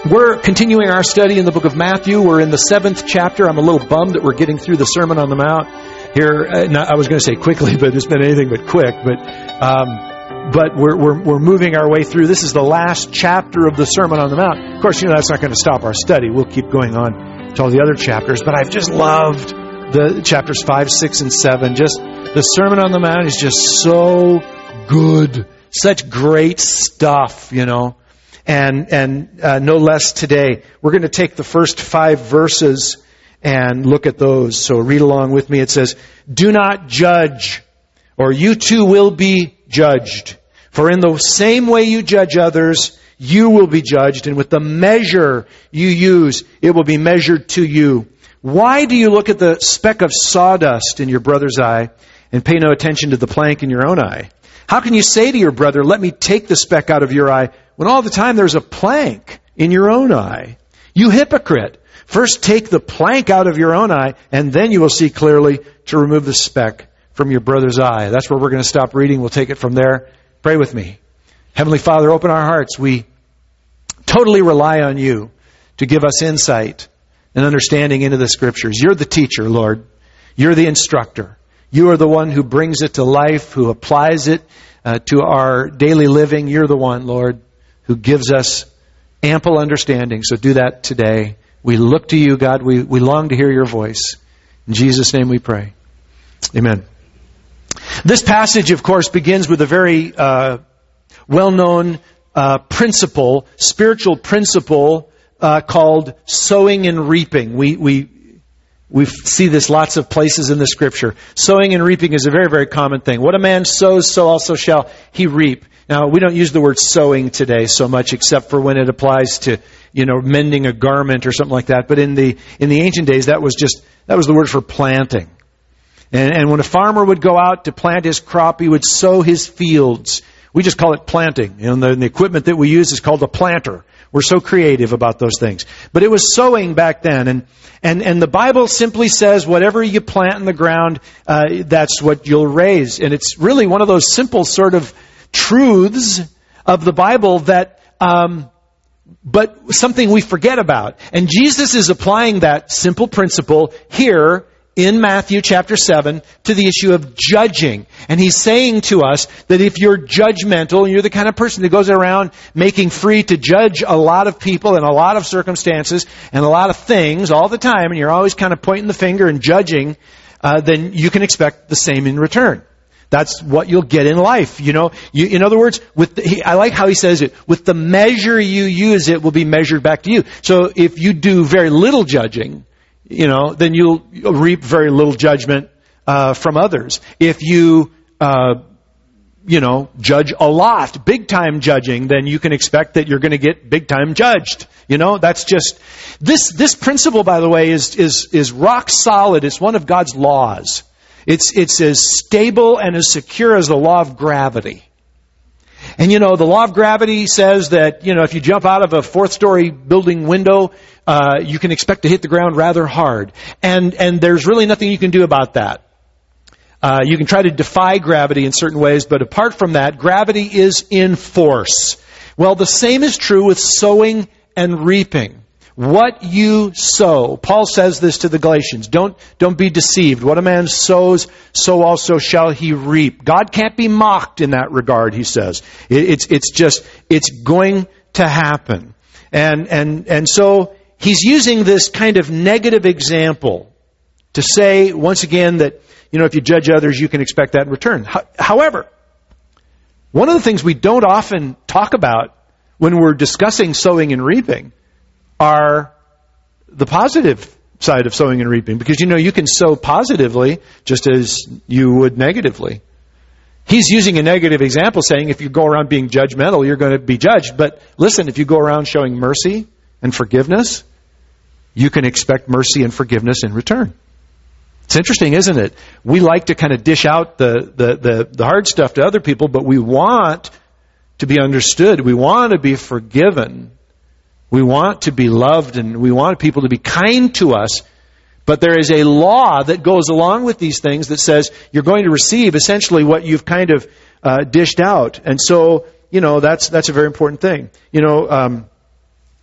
We're continuing our study in the book of Matthew. We're in the 7th chapter. I'm a little bummed that we're getting through the Sermon on the Mount here. I was going to say quickly, but it's been anything but quick. But we're moving our way through. This is the last chapter of the Sermon on the Mount. Of course, that's not going to stop our study. We'll keep going on to all the other chapters. But I've just loved the chapters 5, 6, and 7. Just the Sermon on the Mount is just so good. Such great stuff, And no less today. We're going to take the first 5 verses and look at those. So read along with me. It says, "Do not judge, or you too will be judged. For in the same way you judge others, you will be judged. And with the measure you use, it will be measured to you. Why do you look at the speck of sawdust in your brother's eye and pay no attention to the plank in your own eye? How can you say to your brother, 'Let me take the speck out of your eye,' when all the time there's a plank in your own eye? You hypocrite! First take the plank out of your own eye, and then you will see clearly to remove the speck from your brother's eye." That's where we're going to stop reading. We'll take it from there. Pray with me. Heavenly Father, open our hearts. We totally rely on you to give us insight and understanding into the Scriptures. You're the teacher, Lord. You're the instructor. You are the one who brings it to life, who applies it to our daily living. You're the one, Lord, who gives us ample understanding. So do that today. We look to you, God. We long to hear your voice. In Jesus' name we pray. Amen. This passage, of course, begins with a very well-known principle, spiritual principle called sowing and reaping. We see this lots of places in the Scripture. Sowing and reaping is a very, very common thing. What a man sows, so also shall he reap. Now, we don't use the word sowing today so much, except for when it applies to, mending a garment or something like that. But in the ancient days, that was the word for planting. And when a farmer would go out to plant his crop, he would sow his fields. We just call it planting. The equipment that we use is called a planter. We're so creative about those things. But it was sowing back then. And the Bible simply says whatever you plant in the ground, that's what you'll raise. And it's really one of those simple sort of truths of the Bible that, but something we forget about. And Jesus is applying that simple principle here in Matthew chapter 7 to the issue of judging. And he's saying to us that if you're judgmental, and you're the kind of person that goes around making free to judge a lot of people and a lot of circumstances and a lot of things all the time, and you're always kind of pointing the finger and judging, then you can expect the same in return. That's what you'll get in life. In other words, I like how he says it, with the measure you use, it will be measured back to you. So if you do very little judging, then you'll reap very little judgment from others. If you, judge a lot, big time judging, then you can expect that you're going to get big time judged. That's just this principle, by the way, is rock solid. It's one of God's laws. It's as stable and as secure as the law of gravity. And the law of gravity says that, if you jump out of a 4th-story building window, you can expect to hit the ground rather hard. And there's really nothing you can do about that. You can try to defy gravity in certain ways, but apart from that, gravity is in force. Well, the same is true with sowing and reaping. What you sow, Paul says this to the Galatians, don't be deceived. What a man sows, so also shall he reap. God can't be mocked in that regard, he says. It's going to happen. And so he's using this kind of negative example to say, once again, that, if you judge others, you can expect that in return. However, one of the things we don't often talk about when we're discussing sowing and reaping are the positive side of sowing and reaping. Because, you can sow positively just as you would negatively. He's using a negative example, saying if you go around being judgmental, you're going to be judged. But listen, if you go around showing mercy and forgiveness, you can expect mercy and forgiveness in return. It's interesting, isn't it? We like to kind of dish out the hard stuff to other people, but we want to be understood. We want to be forgiven. We want to be loved, and we want people to be kind to us. But there is a law that goes along with these things that says you're going to receive essentially what you've kind of dished out. And so, that's a very important thing.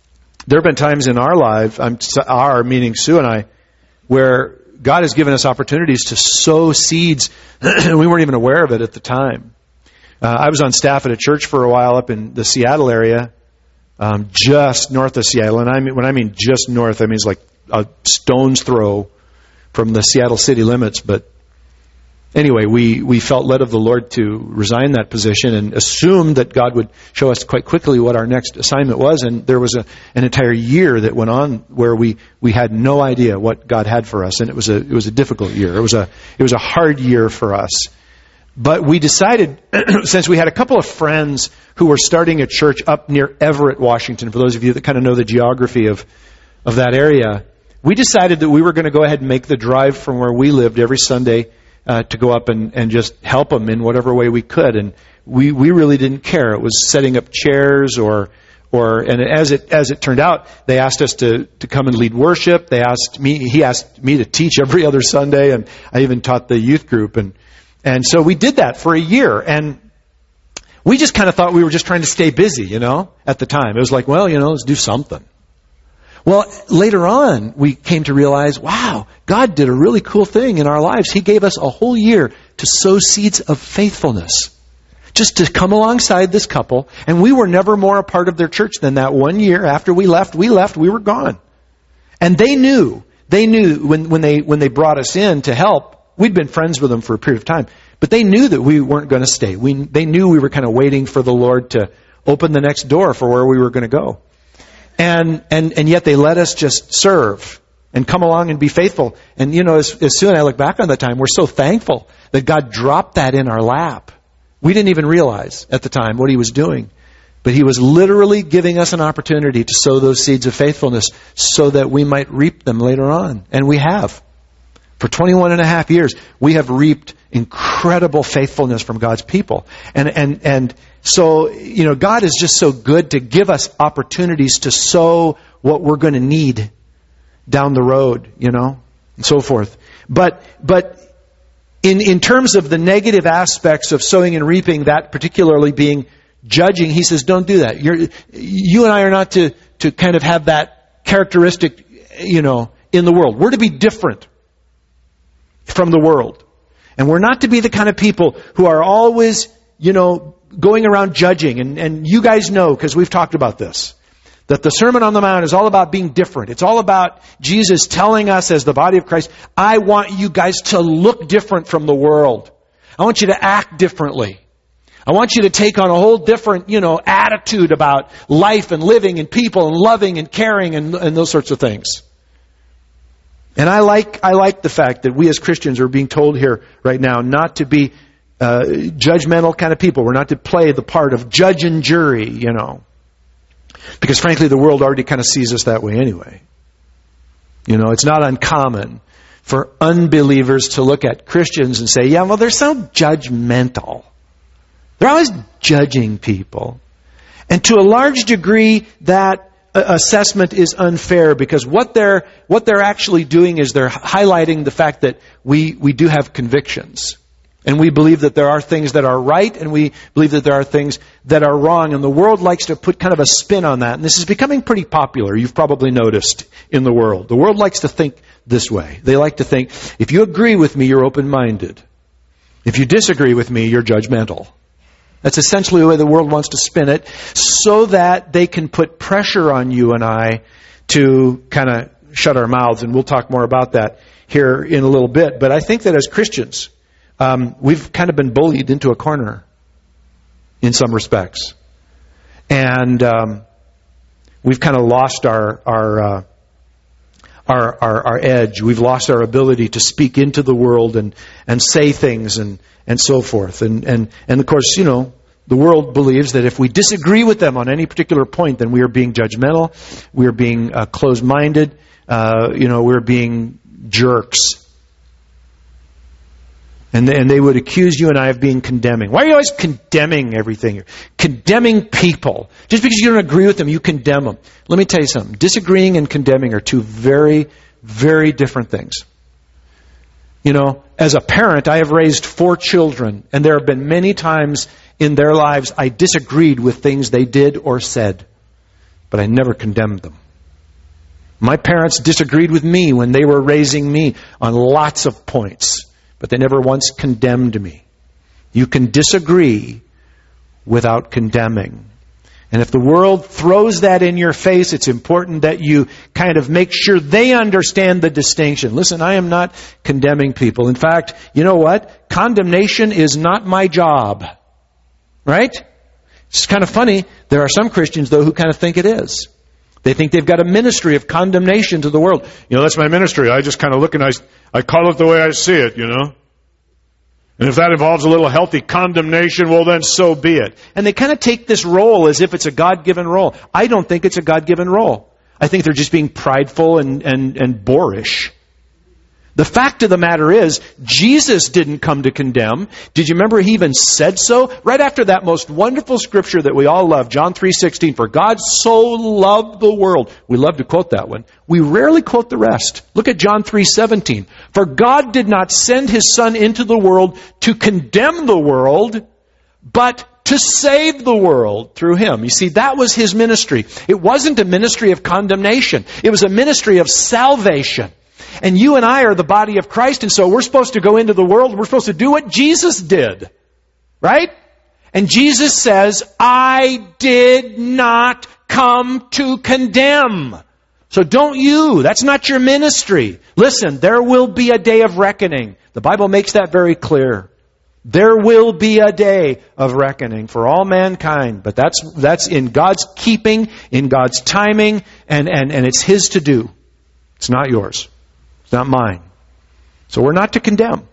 there have been times in our life, meaning Sue and I, where God has given us opportunities to sow seeds. We weren't even aware of it at the time. I was on staff at a church for a while up in the Seattle area, just north of Seattle. And when I mean just north, I mean it's like a stone's throw from the Seattle city limits. But anyway, we felt led of the Lord to resign that position and assumed that God would show us quite quickly what our next assignment was. And there was an entire year that went on where we had no idea what God had for us, and it was a difficult year. It was a hard year for us. But we decided, since we had a couple of friends who were starting a church up near Everett, Washington, for those of you that kind of know the geography of that area, we decided that we were going to go ahead and make the drive from where we lived every Sunday to go up and just help them in whatever way we could. And we really didn't care. It was setting up chairs and as it turned out, they asked us to come and lead worship. He asked me to teach every other Sunday, and I even taught the youth group. And so we did that for a year, and we just kind of thought we were just trying to stay busy, at the time. It was like, well, let's do something. Well, later on, we came to realize, wow, God did a really cool thing in our lives. He gave us a whole year to sow seeds of faithfulness, just to come alongside this couple. And we were never more a part of their church than that 1 year. After we left, we were gone. And they knew when they brought us in to help. We'd been friends with them for a period of time, but they knew that we weren't going to stay. They knew we were kind of waiting for the Lord to open the next door for where we were going to go. And yet they let us just serve and come along and be faithful. And as soon as I look back on that time, we're so thankful that God dropped that in our lap. We didn't even realize at the time what He was doing. But He was literally giving us an opportunity to sow those seeds of faithfulness so that we might reap them later on. And we have. For 21 and a half years, we have reaped incredible faithfulness from God's people. And so, God is just so good to give us opportunities to sow what we're going to need down the road, and so forth. But in terms of the negative aspects of sowing and reaping, that particularly being judging, He says, don't do that. You and I are not to kind of have that characteristic, in the world. We're to be different from the world. And we're not to be the kind of people who are always, going around judging. And you guys know, because we've talked about this, that the Sermon on the Mount is all about being different. It's all about Jesus telling us as the body of Christ, I want you guys to look different from the world. I want you to act differently. I want you to take on a whole different, attitude about life and living and people and loving and caring and those sorts of things. And I like the fact that we as Christians are being told here right now not to be judgmental kind of people. We're not to play the part of judge and jury, Because frankly, the world already kind of sees us that way anyway. It's not uncommon for unbelievers to look at Christians and say, yeah, well, they're so judgmental. They're always judging people. And to a large degree, that assessment is unfair, because what they're actually doing is they're highlighting the fact that we do have convictions. And we believe that there are things that are right, and we believe that there are things that are wrong. And the world likes to put kind of a spin on that. And this is becoming pretty popular. You've probably noticed in the world. The world likes to think this way. They like to think, if you agree with me, you're open-minded. If you disagree with me, you're judgmental. That's essentially the way the world wants to spin it, so that they can put pressure on you and I to kind of shut our mouths. And we'll talk more about that here in a little bit. But I think that as Christians, we've kind of been bullied into a corner in some respects. And we've kind of lost our edge. We've lost our ability to speak into the world and say things and so forth. And of course, the world believes that if we disagree with them on any particular point, then we are being judgmental, we are being closed-minded, we're being jerks. And they would accuse you and I of being condemning. Why are you always condemning everything? Condemning people. Just because you don't agree with them, you condemn them. Let me tell you something. Disagreeing and condemning are two very, very different things. As a parent, I have raised 4 children, and there have been many times in their lives I disagreed with things they did or said, but I never condemned them. My parents disagreed with me when they were raising me on lots of points, but they never once condemned me. You can disagree without condemning. And if the world throws that in your face, it's important that you kind of make sure they understand the distinction. Listen, I am not condemning people. In fact, you know what? Condemnation is not my job. Right? It's kind of funny. There are some Christians, though, who kind of think it is. They think they've got a ministry of condemnation to the world. You know, that's my ministry. I just kind of look and I call it the way I see it, you know. And if that involves a little healthy condemnation, well then so be it. And they kind of take this role as if it's a God-given role. I don't think it's a God-given role. I think they're just being prideful and boorish. The fact of the matter is, Jesus didn't come to condemn. Did you remember he even said so? Right after that most wonderful scripture that we all love, John 3:16, for God so loved the world. We love to quote that one. We rarely quote the rest. Look at John 3:17. For God did not send his Son into the world to condemn the world, but to save the world through him. You see, that was his ministry. It wasn't a ministry of condemnation. It was a ministry of salvation. And you and I are the body of Christ, and so we're supposed to go into the world. We're supposed to do what Jesus did. Right? And Jesus says, I did not come to condemn. So don't you. That's not your ministry. Listen, there will be a day of reckoning. The Bible makes that very clear. There will be a day of reckoning for all mankind. But that's in God's keeping, in God's timing, and it's his to do. It's not yours. It's not mine. So we're not to condemn.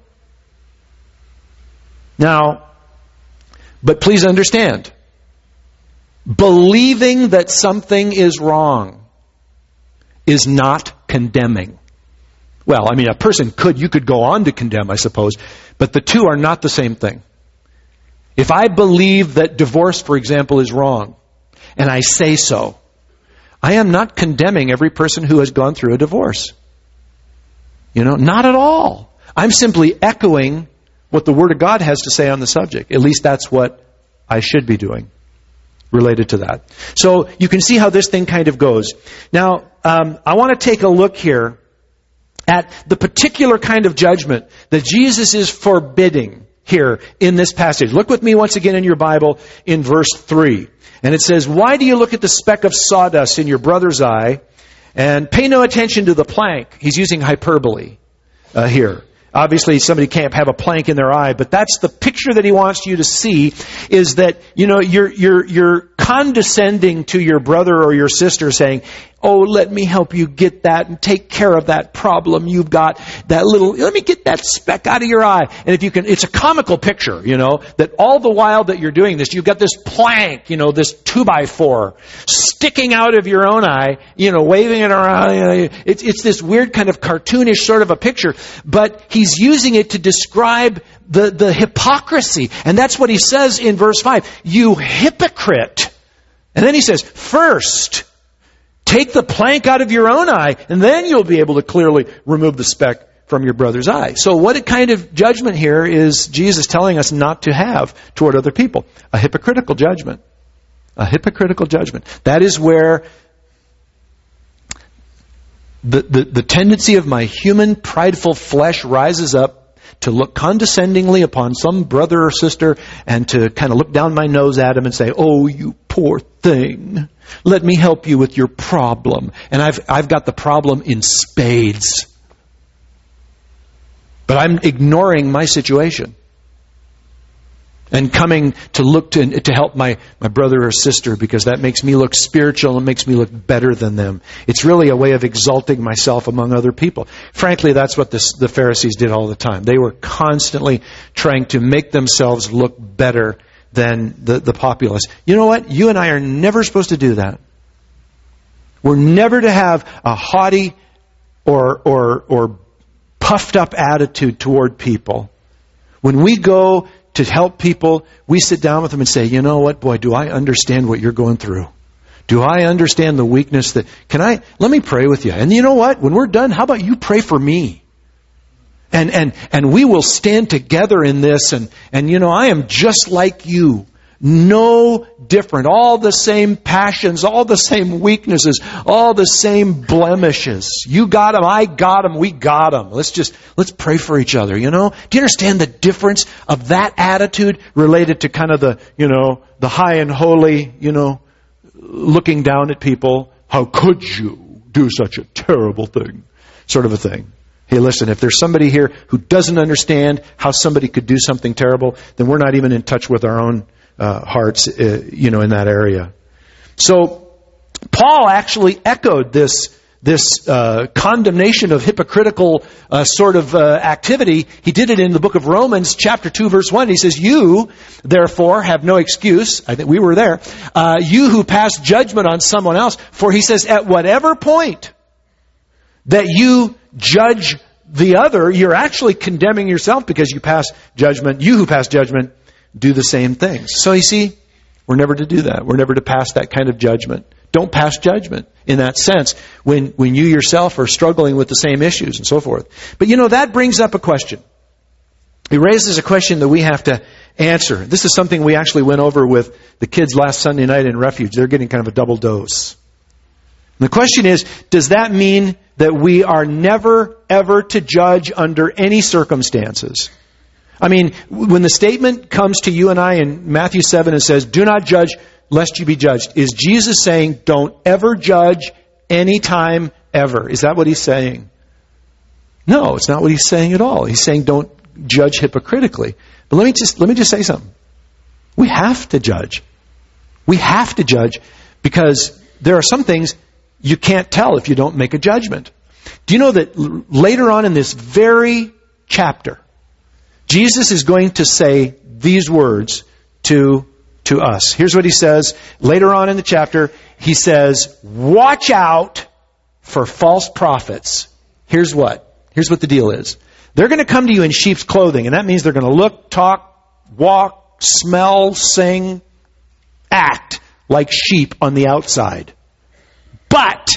Now, but please understand, believing that something is wrong is not condemning. Well, I mean, a person you could go on to condemn, I suppose, but the two are not the same thing. If I believe that divorce, for example, is wrong, and I say so, I am not condemning every person who has gone through a divorce. You know, not at all. I'm simply echoing what the Word of God has to say on the subject. At least that's what I should be doing related to that. So you can see how this thing kind of goes. Now, I want to take a look here at the particular kind of judgment that Jesus is forbidding here in this passage. Look with me once again in your Bible in verse 3. And it says, why do you look at the speck of sawdust in your brother's eye and pay no attention to the plank? He's using hyperbole here. Obviously, somebody can't have a plank in their eye, but that's the picture that he wants you to see, is that, you know, you're condescending to your brother or your sister, saying, oh, let me help you get that and take care of that problem you've got. Let me get that speck out of your eye. And if you can, it's a comical picture, you know, that all the while that you're doing this, you've got this plank, you know, this 2x4 sticking out of your own eye, you know, waving it around. It's this weird kind of cartoonish sort of a picture, but he's using it to describe the hypocrisy. And that's what he says in verse 5. You hypocrite. And then he says, first, take the plank out of your own eye, and then you'll be able to clearly remove the speck from your brother's eye. So what kind of judgment here is Jesus telling us not to have toward other people? A hypocritical judgment. A hypocritical judgment. That is where the tendency of my human prideful flesh rises up to look condescendingly upon some brother or sister and to kind of look down my nose at him and say, oh, you poor thing. Let me help you with your problem. And I've got the problem in spades. But I'm ignoring my situation and coming to look to help my brother or sister because that makes me look spiritual and makes me look better than them. It's really a way of exalting myself among other people. Frankly, that's what the Pharisees did all the time. They were constantly trying to make themselves look better than the populace. You know what? You and I are never supposed to do that. We're never to have a haughty or puffed up attitude toward people. When we go to help people, we sit down with them and say, you know what, boy, do I understand what you're going through? Do I understand the weakness let me pray with you. And you know what? When we're done, how about you pray for me? And we will stand together in this and you know, I am just like you. No different. All the same passions, all the same weaknesses, all the same blemishes. You got them, I got them, we got them. Let's pray for each other, you know? Do you understand the difference of that attitude related to kind of the, you know, the high and holy, you know, looking down at people? How could you do such a terrible thing? Sort of a thing. Hey, listen, if there's somebody here who doesn't understand how somebody could do something terrible, then we're not even in touch with our own hearts, you know, in that area. So, Paul actually echoed this condemnation of hypocritical sort of activity. He did it in the book of Romans, chapter 2, verse 1. He says, "You, therefore, have no excuse." I think we were there. "You who pass judgment on someone else." For he says, at whatever point that you judge the other, you're actually condemning yourself because you pass judgment. You who pass judgment do the same things. So you see, we're never to do that. We're never to pass that kind of judgment. Don't pass judgment in that sense when you yourself are struggling with the same issues and so forth. But you know, that brings up a question. It raises a question that we have to answer. This is something we actually went over with the kids last Sunday night in Refuge. They're getting kind of a double dose. And the question is, does that mean that we are never, ever to judge under any circumstances? I mean, when the statement comes to you and I in Matthew 7 and says, "Do not judge lest you be judged," is Jesus saying, don't ever judge anytime ever? Is that what he's saying? No, it's not what he's saying at all. He's saying don't judge hypocritically. But let me just say something. We have to judge. We have to judge because there are some things you can't tell if you don't make a judgment. Do you know that later on in this very chapter, Jesus is going to say these words to us. Here's what he says. Later on in the chapter, he says, "Watch out for false prophets." Here's what the deal is. They're going to come to you in sheep's clothing, and that means they're going to look, talk, walk, smell, sing, act like sheep on the outside. But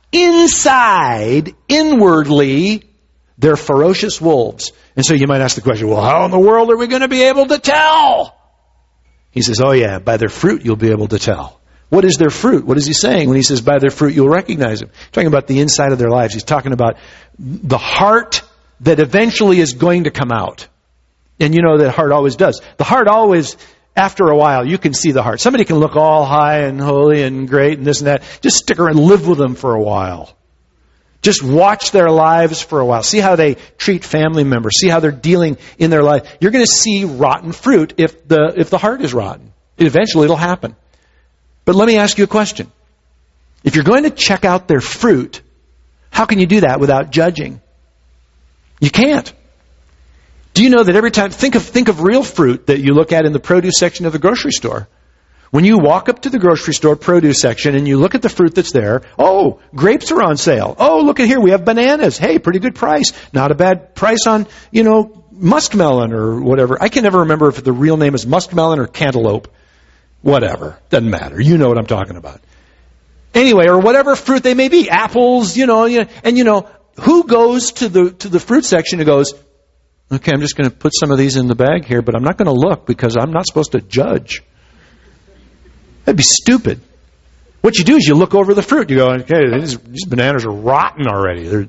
inside, inwardly, they're ferocious wolves. And so you might ask the question, well, how in the world are we going to be able to tell? He says, oh yeah, by their fruit you'll be able to tell. What is their fruit? What is he saying when he says by their fruit you'll recognize them? He's talking about the inside of their lives. He's talking about the heart that eventually is going to come out. And you know that heart always does. The heart always, after a while, you can see the heart. Somebody can look all high and holy and great and this and that. Just stick around and live with them for a while. Just watch their lives for a while. See how they treat family members. See how they're dealing in their life. You're going to see rotten fruit if the heart is rotten. Eventually it'll happen. But let me ask you a question. If you're going to check out their fruit, how can you do that without judging? You can't. Do you know that every time, think of real fruit that you look at in the produce section of the grocery store. When you walk up to the grocery store produce section and you look at the fruit that's there, oh, grapes are on sale. Oh, look at here, we have bananas. Hey, pretty good price. Not a bad price on, muskmelon or whatever. I can never remember if the real name is muskmelon or cantaloupe. Whatever. Doesn't matter. You know what I'm talking about. Anyway, or whatever fruit they may be. Apples, and who goes to the fruit section and goes, okay, I'm just going to put some of these in the bag here, but I'm not going to look because I'm not supposed to judge. That'd be stupid. What you do is you look over the fruit. You go, okay, these bananas are rotten already.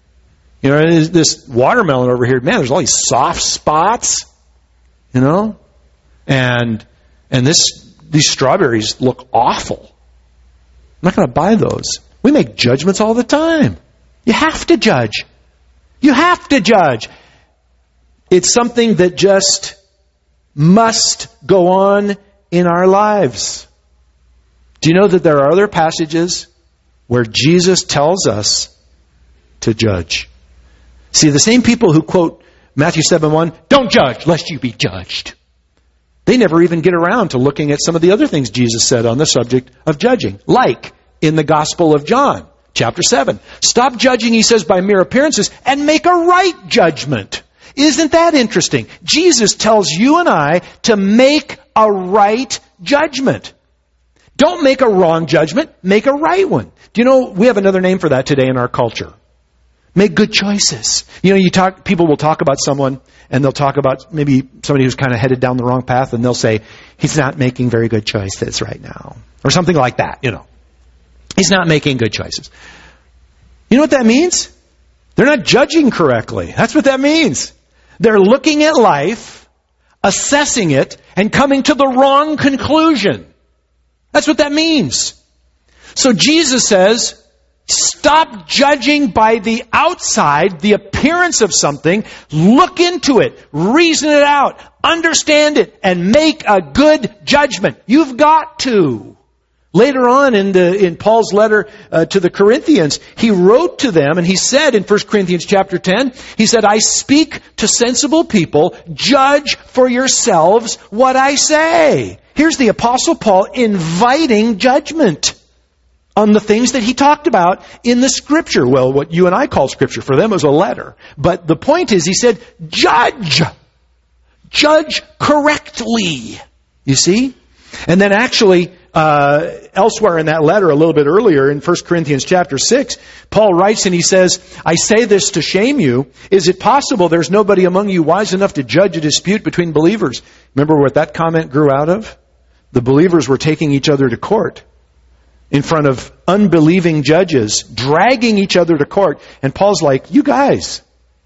This watermelon over here, man, there's all these soft spots, and these strawberries look awful. I'm not going to buy those. We make judgments all the time. You have to judge. You have to judge. It's something that just must go on in our lives. Do you know that there are other passages where Jesus tells us to judge? See, the same people who quote Matthew 7:1, don't judge lest you be judged. They never even get around to looking at some of the other things Jesus said on the subject of judging. Like in the Gospel of John, chapter 7. Stop judging, he says, by mere appearances and make a right judgment. Isn't that interesting? Jesus tells you and I to make a right judgment. Don't make a wrong judgment, make a right one. Do you know, we have another name for that today in our culture. Make good choices. People will talk about someone, and they'll talk about maybe somebody who's kind of headed down the wrong path, and they'll say, he's not making very good choices right now. Or something like that, He's not making good choices. You know what that means? They're not judging correctly. That's what that means. They're looking at life, assessing it, and coming to the wrong conclusion. That's what that means. So Jesus says, stop judging by the outside, the appearance of something. Look into it, reason it out, understand it, and make a good judgment. You've got to. Later on in Paul's letter to the Corinthians, he wrote to them and he said in 1 Corinthians chapter 10, he said, I speak to sensible people, judge for yourselves what I say. Here's the Apostle Paul inviting judgment on the things that he talked about in the Scripture. Well, what you and I call Scripture, for them was a letter. But the point is, he said, judge. Judge correctly. You see? And then actually, elsewhere in that letter, a little bit earlier, in 1 Corinthians chapter 6, Paul writes and he says, I say this to shame you. Is it possible there's nobody among you wise enough to judge a dispute between believers? Remember what that comment grew out of? The believers were taking each other to court in front of unbelieving judges, dragging each other to court. And Paul's like, you guys,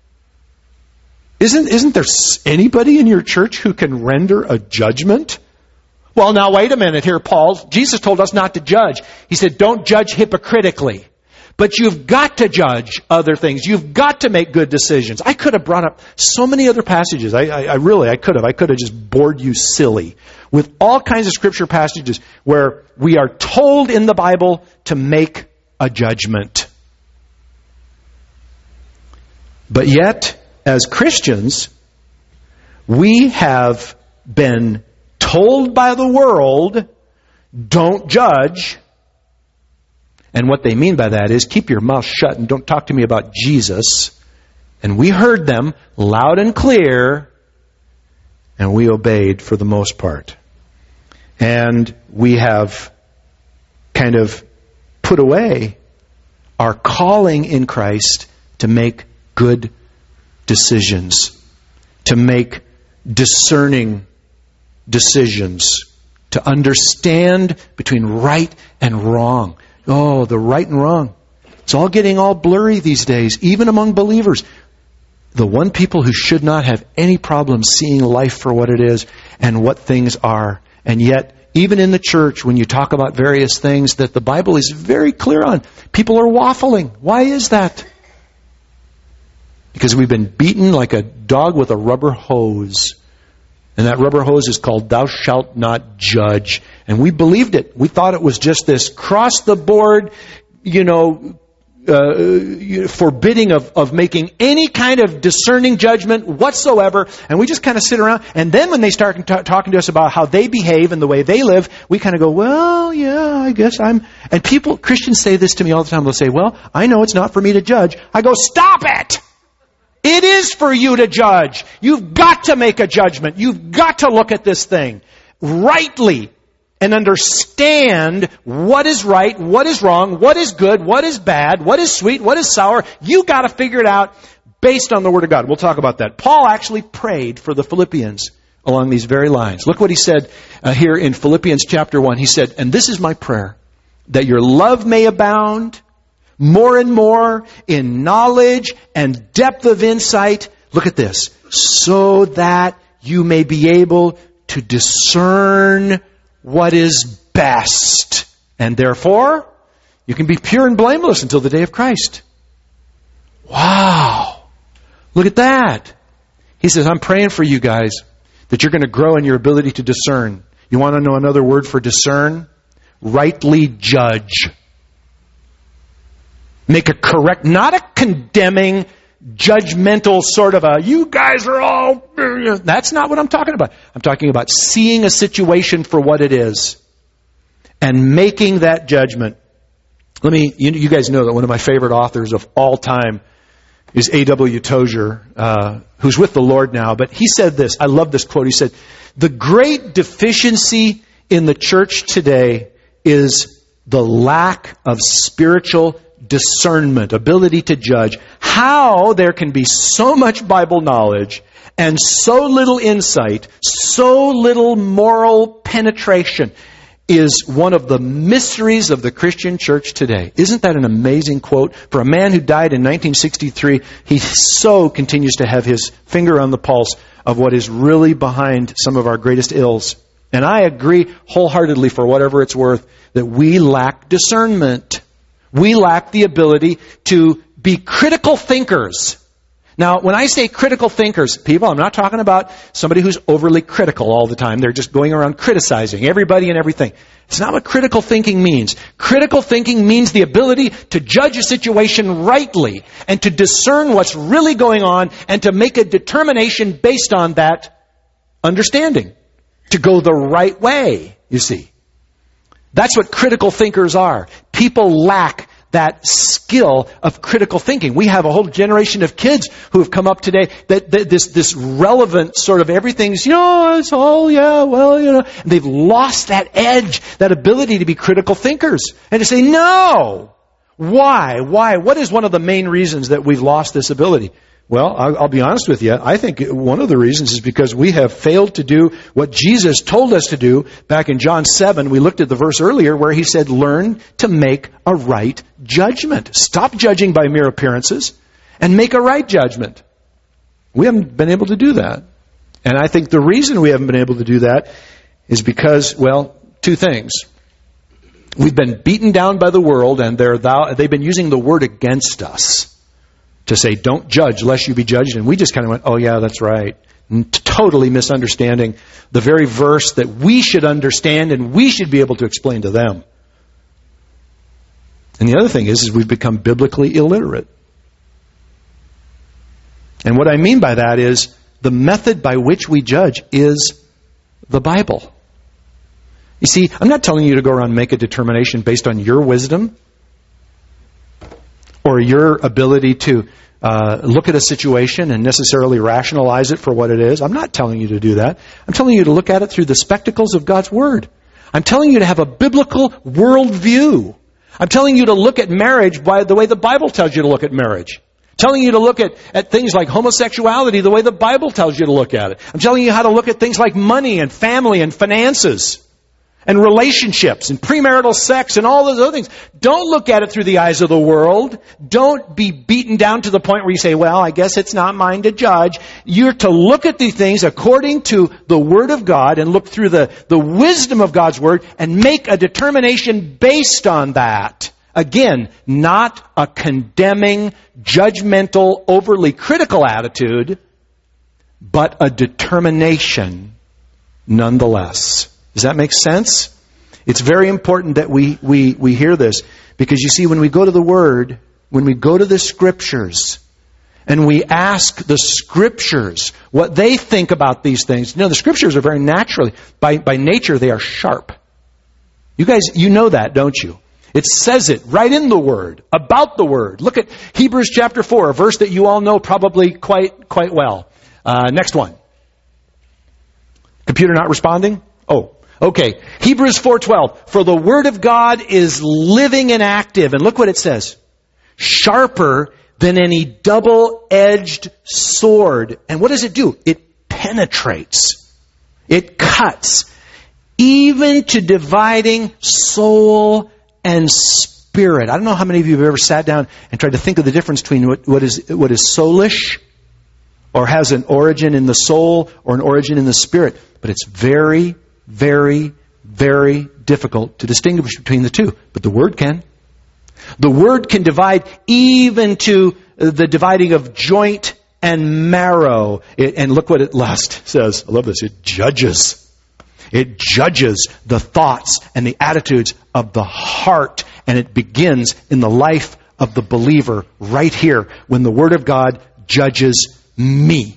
isn't there anybody in your church who can render a judgment? Well, now wait a minute here, Paul. Jesus told us not to judge. He said, don't judge hypocritically. But you've got to judge other things. You've got to make good decisions. I could have brought up so many other passages. I could have. I could have just bored you silly with all kinds of Scripture passages where we are told in the Bible to make a judgment. But yet, as Christians, we have been told by the world, don't judge. And what they mean by that is keep your mouth shut and don't talk to me about Jesus. And we heard them loud and clear, and we obeyed for the most part. And we have kind of put away our calling in Christ to make good decisions, to make discerning decisions, to understand between right and wrong. Oh, the right and wrong. It's all getting all blurry these days, even among believers. The one people who should not have any problem seeing life for what it is and what things are. And yet, even in the church, when you talk about various things that the Bible is very clear on, people are waffling. Why is that? Because we've been beaten like a dog with a rubber hose. And that rubber hose is called, thou shalt not judge. And we believed it. We thought it was just this cross-the-board, forbidding of making any kind of discerning judgment whatsoever. And we just kind of sit around. And then when they start talking to us about how they behave and the way they live, we kind of go, well, yeah, I guess I'm... And Christians say this to me all the time. They'll say, well, I know it's not for me to judge. I go, stop it! It is for you to judge. You've got to make a judgment. You've got to look at this thing rightly and understand what is right, what is wrong, what is good, what is bad, what is sweet, what is sour. You've got to figure it out based on the Word of God. We'll talk about that. Paul actually prayed for the Philippians along these very lines. Look what he said here in Philippians chapter 1. He said, and this is my prayer, that your love may abound more and more in knowledge and depth of insight. Look at this. So that you may be able to discern what is best. And therefore, you can be pure and blameless until the day of Christ. Wow. Look at that. He says, I'm praying for you guys that you're going to grow in your ability to discern. You want to know another word for discern? Rightly judge. Make a correct, not a condemning, judgmental sort of you guys are all... That's not what I'm talking about. I'm talking about seeing a situation for what it is and making that judgment. You guys know that one of my favorite authors of all time is A.W. Tozer, who's with the Lord now. But he said this, I love this quote. He said, the great deficiency in the church today is the lack of spiritual discernment, ability to judge. How there can be so much Bible knowledge and so little insight, so little moral penetration is one of the mysteries of the Christian church today. Isn't that an amazing quote? For a man who died in 1963, he so continues to have his finger on the pulse of what is really behind some of our greatest ills. And I agree wholeheartedly, for whatever it's worth, that we lack discernment. We lack the ability to be critical thinkers. Now, when I say critical thinkers, people, I'm not talking about somebody who's overly critical all the time. They're just going around criticizing everybody and everything. It's not what critical thinking means. Critical thinking means the ability to judge a situation rightly and to discern what's really going on and to make a determination based on that understanding. To go the right way, you see. That's what critical thinkers are. People lack that skill of critical thinking. We have a whole generation of kids who have come up today that this relevant sort of everything's, it's all, and they've lost that edge, that ability to be critical thinkers and to say, no. Why? What is one of the main reasons that we've lost this ability? Well, I'll be honest with you. I think one of the reasons is because we have failed to do what Jesus told us to do. Back in John 7, we looked at the verse earlier where he said, learn to make a right judgment. Stop judging by mere appearances and make a right judgment. We haven't been able to do that. And I think the reason we haven't been able to do that is because, two things. We've been beaten down by the world and they've been using the word against us. To say, don't judge lest you be judged. And we just kind of went, oh yeah, that's right. Totally misunderstanding the very verse that we should understand and we should be able to explain to them. And the other thing is we've become biblically illiterate. And what I mean by that is the method by which we judge is the Bible. You see, I'm not telling you to go around and make a determination based on your wisdom or your ability to look at a situation and necessarily rationalize it for what it is. I'm not telling you to do that. I'm telling you to look at it through the spectacles of God's Word. I'm telling you to have a biblical worldview. I'm telling you to look at marriage by the way the Bible tells you to look at marriage. I'm telling you to look at things like homosexuality the way the Bible tells you to look at it. I'm telling you how to look at things like money and family and finances and relationships and premarital sex and all those other things. Don't look at it through the eyes of the world. Don't be beaten down to the point where you say, well, I guess it's not mine to judge. You're to look at these things according to the Word of God and look through the wisdom of God's Word and make a determination based on that. Again, not a condemning, judgmental, overly critical attitude, but a determination nonetheless. Does that make sense? It's very important that we hear this. Because you see, when we go to the Word, when we go to the Scriptures, and we ask the Scriptures what they think about these things. The Scriptures are very naturally, by nature, they are sharp. You guys, you know that, don't you? It says it right in the Word, about the Word. Look at Hebrews chapter 4, a verse that you all know probably quite well. Next one. Computer not responding? Oh. Okay, Hebrews 4:12. For the Word of God is living and active. And look what it says. Sharper than any double-edged sword. And what does it do? It penetrates. It cuts. Even to dividing soul and spirit. I don't know how many of you have ever sat down and tried to think of the difference between what is soulish or has an origin in the soul or an origin in the spirit. But it's very, very, very difficult to distinguish between the two. But the Word can. The Word can divide even to the dividing of joint and marrow. And look what it last says. I love this. It judges. It judges the thoughts and the attitudes of the heart. And it begins in the life of the believer right here when the Word of God judges me.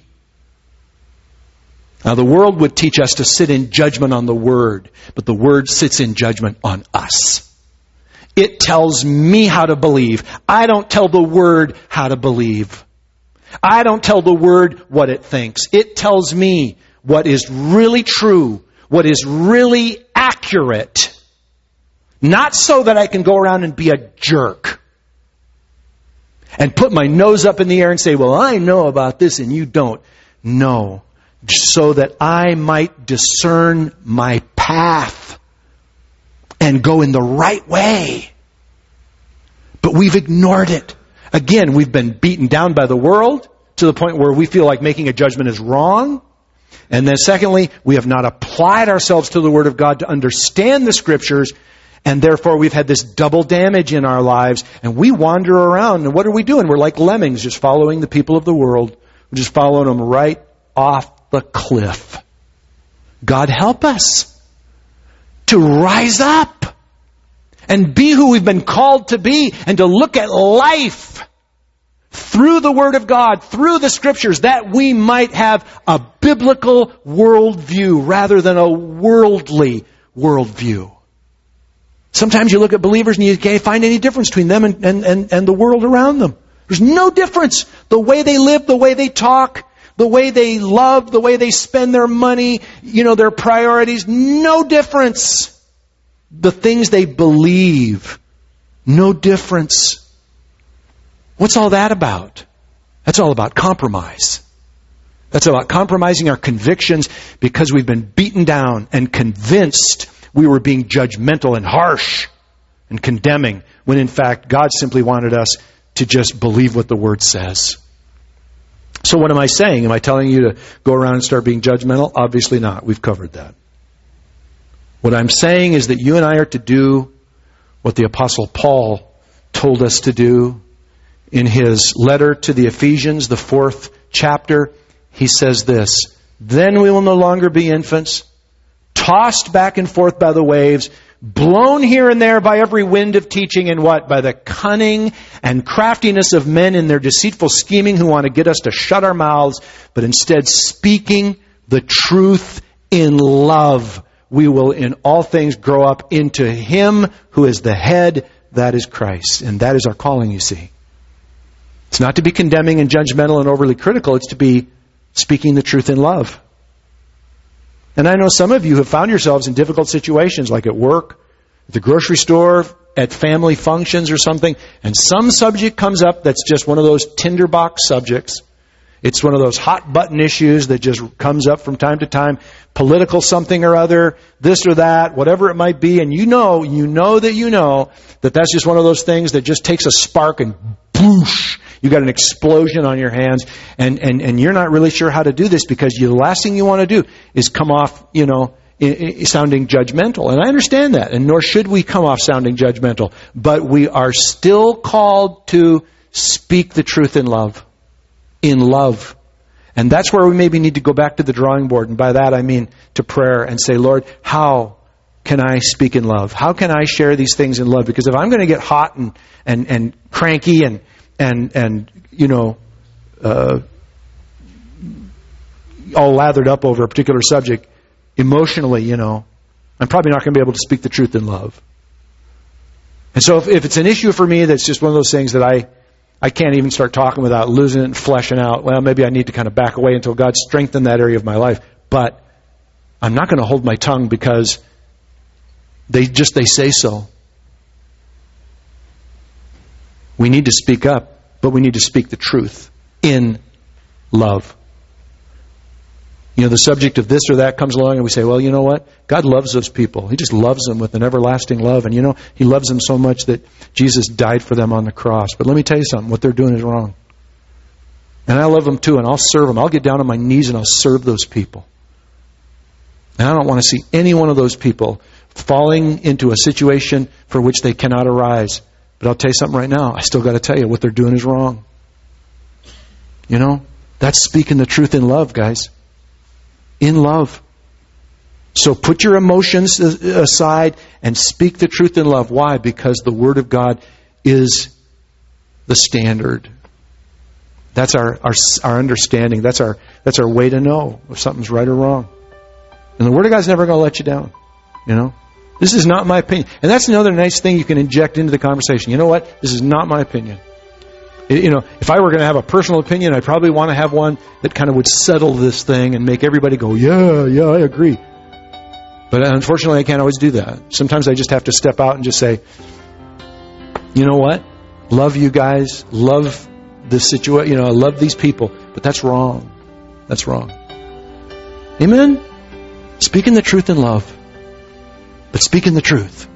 Now, the world would teach us to sit in judgment on the Word, but the Word sits in judgment on us. It tells me how to believe. I don't tell the Word how to believe. I don't tell the Word what it thinks. It tells me what is really true, what is really accurate. Not so that I can go around and be a jerk. and put my nose up in the air and say, well, I know about this and you don't. No. So that I might discern my path and go in the right way. But we've ignored it. Again, we've been beaten down by the world to the point where we feel like making a judgment is wrong. And then secondly, we have not applied ourselves to the Word of God to understand the Scriptures. And therefore, we've had this double damage in our lives. And we wander around. And what are we doing? We're like lemmings, just following the people of the world. We're just following them right off the cliff. God help us to rise up and be who we've been called to be, and to look at life through the Word of God, through the Scriptures, that we might have a biblical worldview rather than a worldly worldview. Sometimes you look at believers and you can't find any difference between them and the world around them. There's no difference. The way they live, the way they talk, the way they love, the way they spend their money, their priorities, no difference. The things they believe, no difference. What's all that about? That's all about compromise. That's about compromising our convictions because we've been beaten down and convinced we were being judgmental and harsh and condemning, when in fact God simply wanted us to just believe what the Word says. So what am I saying? Am I telling you to go around and start being judgmental? Obviously not. We've covered that. What I'm saying is that you and I are to do what the Apostle Paul told us to do in his letter to the Ephesians, the 4th chapter. He says this, "Then we will no longer be infants, tossed back and forth by the waves, blown here and there by every wind of teaching, and what? By the cunning and craftiness of men in their deceitful scheming, who want to get us to shut our mouths, but instead speaking the truth in love, we will in all things grow up into Him who is the head, that is Christ." And that is our calling, you see. It's not to be condemning and judgmental and overly critical. It's to be speaking the truth in love. And I know some of you have found yourselves in difficult situations, like at work, at the grocery store, at family functions or something, and some subject comes up that's just one of those tinderbox subjects. It's one of those hot button issues that just comes up from time to time, political something or other, this or that, whatever it might be, and you know that that's just one of those things that just takes a spark and boosh, you got an explosion on your hands, and you're not really sure how to do this because the last thing you want to do is come off, sounding judgmental. And I understand that, and nor should we come off sounding judgmental. But we are still called to speak the truth in love. In love. And that's where we maybe need to go back to the drawing board. And by that I mean to prayer and say, Lord, how can I speak in love? How can I share these things in love? Because if I'm going to get hot and cranky and all lathered up over a particular subject, emotionally, I'm probably not going to be able to speak the truth in love. And so if it's an issue for me that's just one of those things that I can't even start talking without losing it and fleshing out, well, maybe I need to kind of back away until God strengthens that area of my life. But I'm not going to hold my tongue because they say so. We need to speak up, but we need to speak the truth in love. The subject of this or that comes along and we say, well, you know what? God loves those people. He just loves them with an everlasting love. And He loves them so much that Jesus died for them on the cross. But let me tell you something. What they're doing is wrong. And I love them too, and I'll serve them. I'll get down on my knees and I'll serve those people. And I don't want to see any one of those people falling into a situation for which they cannot arise. But I'll tell you something right now. I still got to tell you, what they're doing is wrong. That's speaking the truth in love, guys. In love. So put your emotions aside and speak the truth in love. Why? Because the Word of God is the standard. That's our understanding. That's our way to know if something's right or wrong. And the Word of God's never going to let you down. This is not my opinion. And that's another nice thing you can inject into the conversation. You know what? This is not my opinion. If I were going to have a personal opinion, I'd probably want to have one that kind of would settle this thing and make everybody go, yeah, I agree. But unfortunately, I can't always do that. Sometimes I just have to step out and just say, you know what? Love you guys. Love this situation. I love these people. But that's wrong. That's wrong. Amen? Speaking the truth in love. But speaking the truth.